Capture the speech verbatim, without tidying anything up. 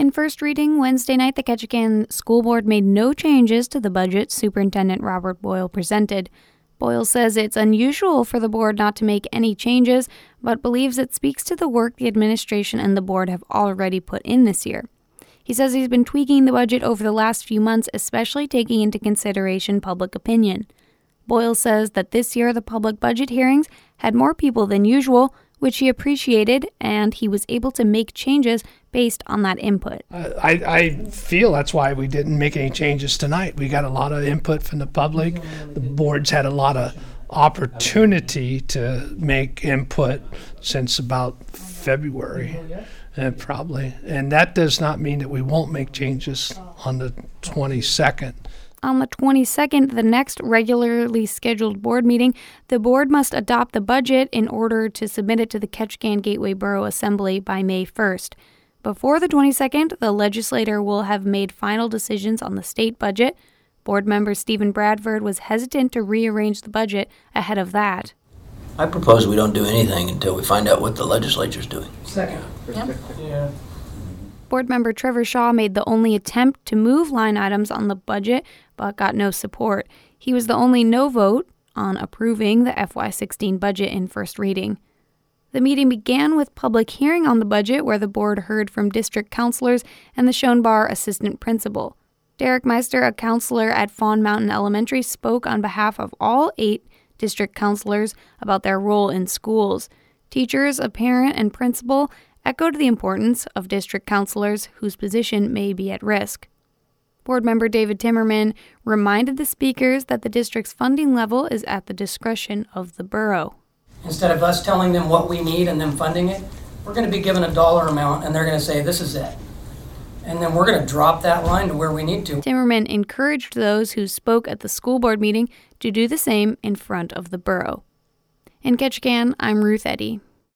In first reading Wednesday night, the Ketchikan School Board made no changes to the budget Superintendent Robert Boyle presented. Boyle says it's unusual for the board not to make any changes, but believes it speaks to the work the administration and the board have already put in this year. He says he's been tweaking the budget over the last few months, especially taking into consideration public opinion. Boyle says that this year the public budget hearings had more people than usual, which he appreciated, and he was able to make changes based on that input. Uh, I, I feel that's why we didn't make any changes tonight. We got a lot of input from the public. The board's had a lot of opportunity to make input since about February, uh, probably. And that does not mean that we won't make changes on the twenty-second. On the twenty-second, the next regularly scheduled board meeting, the board must adopt the budget in order to submit it to the Ketchikan Gateway Borough Assembly by May first. Before the twenty-second, the legislator will have made final decisions on the state budget. Board member Stephen Bradford was hesitant to rearrange the budget ahead of that. I propose we don't do anything until we find out what the legislature's doing. Second. Yep. Yeah. Board member Trevor Shaw made the only attempt to move line items on the budget, but got no support. He was the only no vote on approving the F Y sixteen budget in first reading. The meeting began with public hearing on the budget, where the board heard from district counselors and the Schoenbar assistant principal. Derek Meister, a counselor at Fawn Mountain Elementary, spoke on behalf of all eight district counselors about their role in schools. Teachers, a parent, and principal echoed the importance of district counselors whose position may be at risk. Board member David Timmerman reminded the speakers that the district's funding level is at the discretion of the borough. Instead of us telling them what we need and them funding it, we're going to be given a dollar amount and they're going to say, this is it. And then we're going to drop that line to where we need to. Timmerman encouraged those who spoke at the school board meeting to do the same in front of the borough. In Ketchikan, I'm Ruth Eddy.